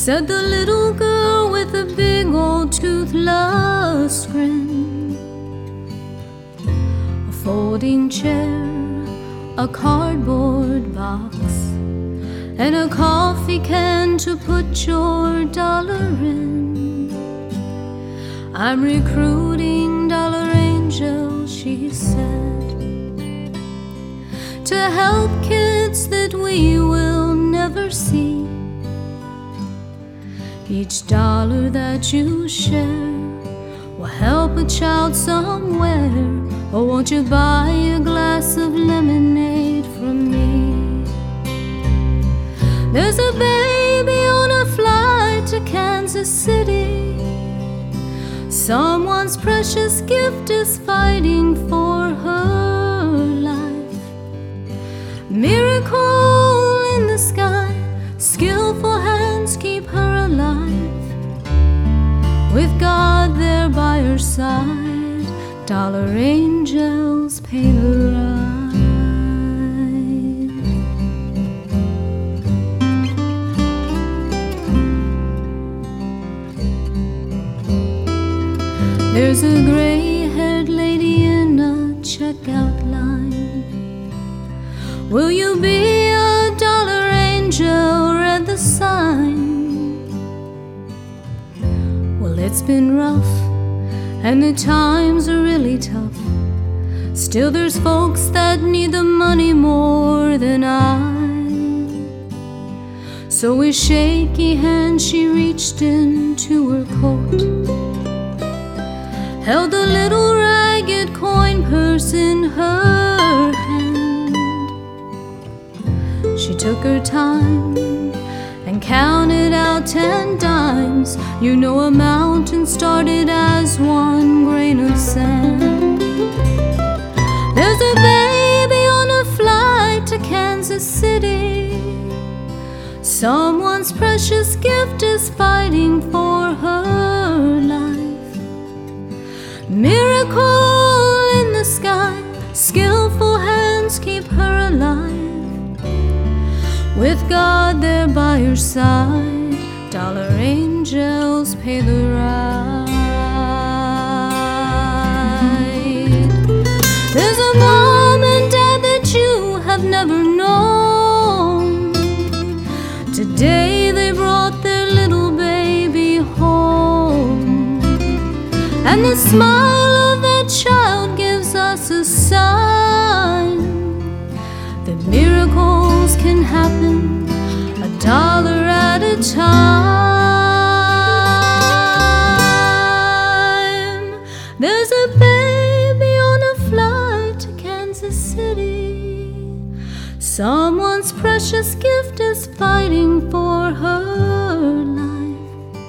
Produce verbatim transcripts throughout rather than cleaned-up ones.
said the little girl with a big old toothless grin. A folding chair, a cardboard box, and a coffee can to put your dollar in. I'm recruiting dollar angels, she said, to help kids that we will never see. Each dollar that you share will help a child somewhere. Or won't you buy a glass of lemonade from me? There's a baby on a flight to Kansas City. Someone's precious gift is fighting for her life. Miracle in the sky, skillful hands keep her alive. With God there by her side, dollar angels pay the ride. There's a gray-haired lady in a checkout line. Will you be a dollar angel? Read the sign. Well, it's been rough and the times are really tough. Still there's folks that need the money more than I. So with shaky hand she reached into her coat, held a little ragged coin purse in her hand. She took her time and counted out ten dimes. You know a mountain started as one grain of sand. There's a baby on a flight to Kansas City. Someone's precious gift is fighting for her life. Miracle in the sky, skillful hands keep her alive. With God there by her side, dollar angels pay the ride. There's a mom and dad that you have never known. Today they brought their little baby home, and the smile of that child gives us a sign that miracles can happen a dollar at a time. There's a baby on a flight to Kansas City. Someone's precious gift is fighting for her life.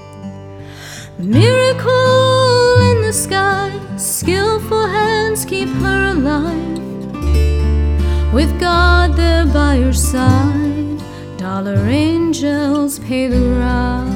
Miracle in the sky, skillful hands keep her alive. With God there by her side, dollar angels pay the ride.